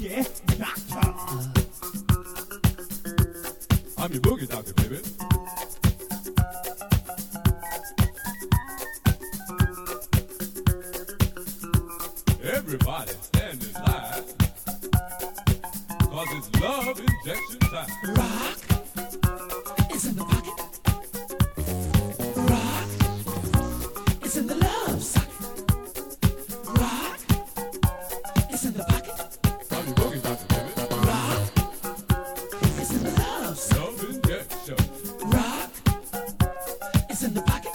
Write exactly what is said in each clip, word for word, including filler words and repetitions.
yeah, doctor. I'm your boogie doctor, baby. Everybody stand in line, cause it's love injection time. Rock is in the pocket. Rock is in the love socket. Rock is in the pocket. I'm your boogie doctor, baby. Rock is in the love socket. Love injection. Rock is in the pocket.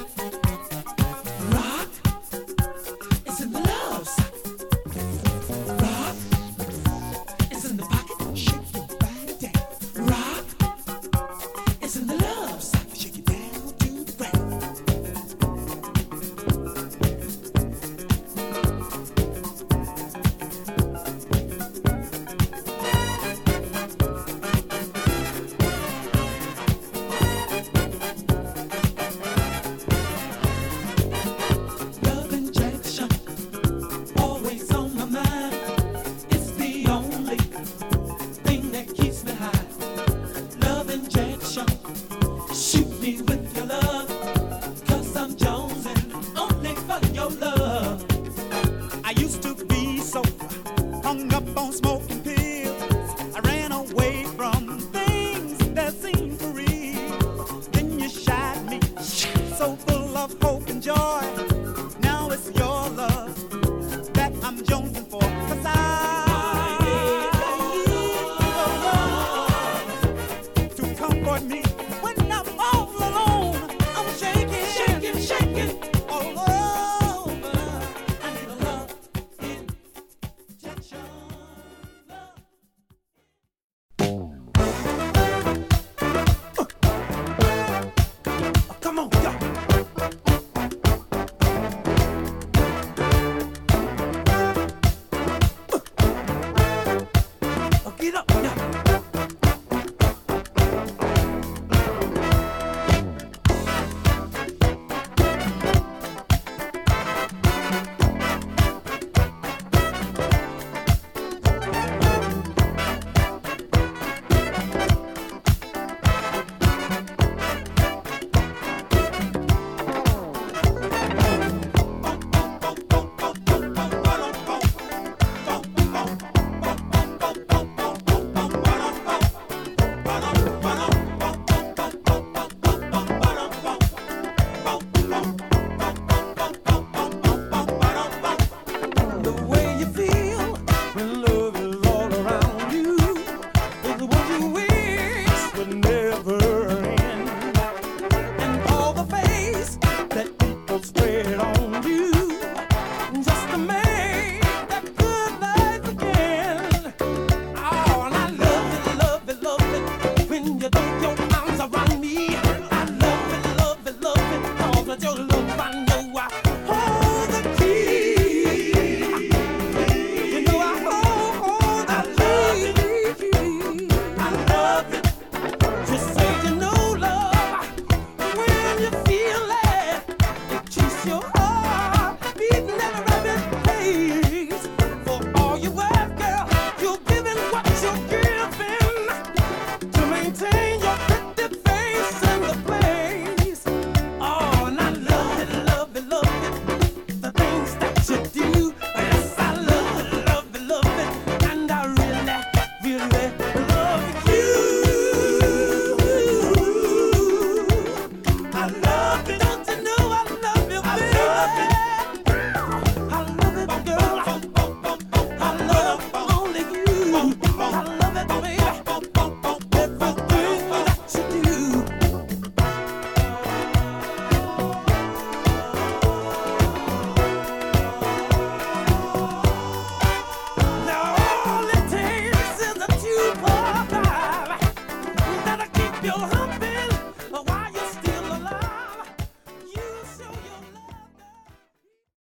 Rock is in the love socket. Rock is in the pocket. Shake your body down. Rock is in the love socket. Shake it down to the ground. Love injection, always on my mind. It's the only thing that keeps me high. Love injection, shoot me with your love, cause I'm jonesing only for your love. I used to be so hung up on smoking pills. I ran away from things that seemed for real. Then you shot me, so full of hope and joy. Now it's your love that I'm jonesing for. Cause I need your love to comfort me when I'm all alone. I'm shaking, shaking, shaking all over. I need a love injection. Love. Uh, come on.